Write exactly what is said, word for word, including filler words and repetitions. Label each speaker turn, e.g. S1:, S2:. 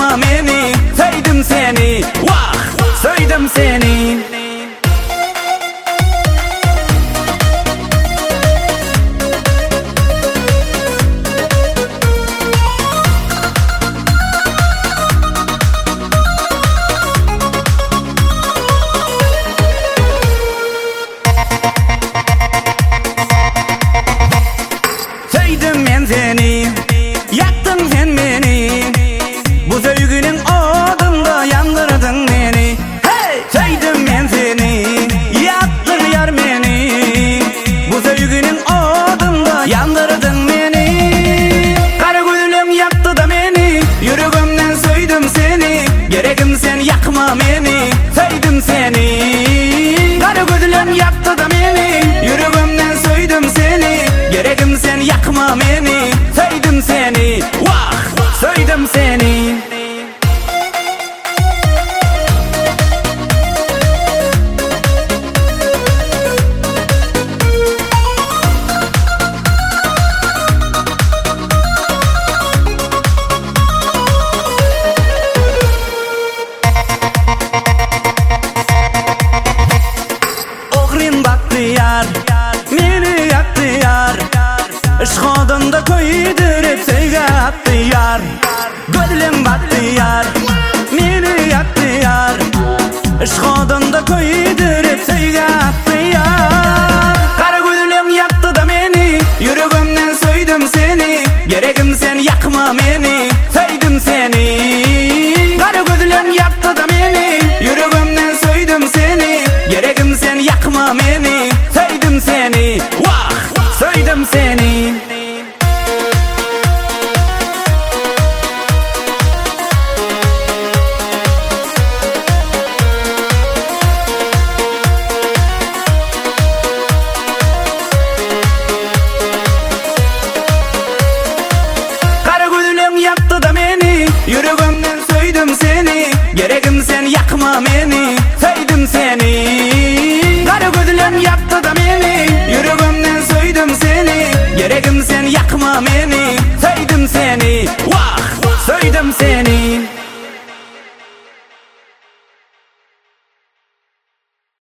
S1: yakma beni. Sevdim seni, vah, sevdim seni. Sevdim ben seni, yaktın sen beni. Bu sevginin odunda yandırdın beni. Hey! Sevdim ben seni, yaktın yar beni. Bu sevginin odunda yandırdın beni. Kara gülüm yaktı da beni, yüreğimden söyledim seni. Gerekim sen yakma beni, sevdim seni. Kara gülüm yaktı da beni, yüreğimden söyledim seni. Gerekim sen yakma beni, sevdim seni, vah, sevdim seni. Oğrin baktı yar, meni yaktı yar. Işk odunda koydurup sevgi attı yar. Gönlüm battı yar, meni yaktı yar. Işk odunda koydurup sevgi attı yar. Kara gönlüm yaktı da beni, yüreğimden söyledim seni. Gerekim sen yakma beni, sevdim seni.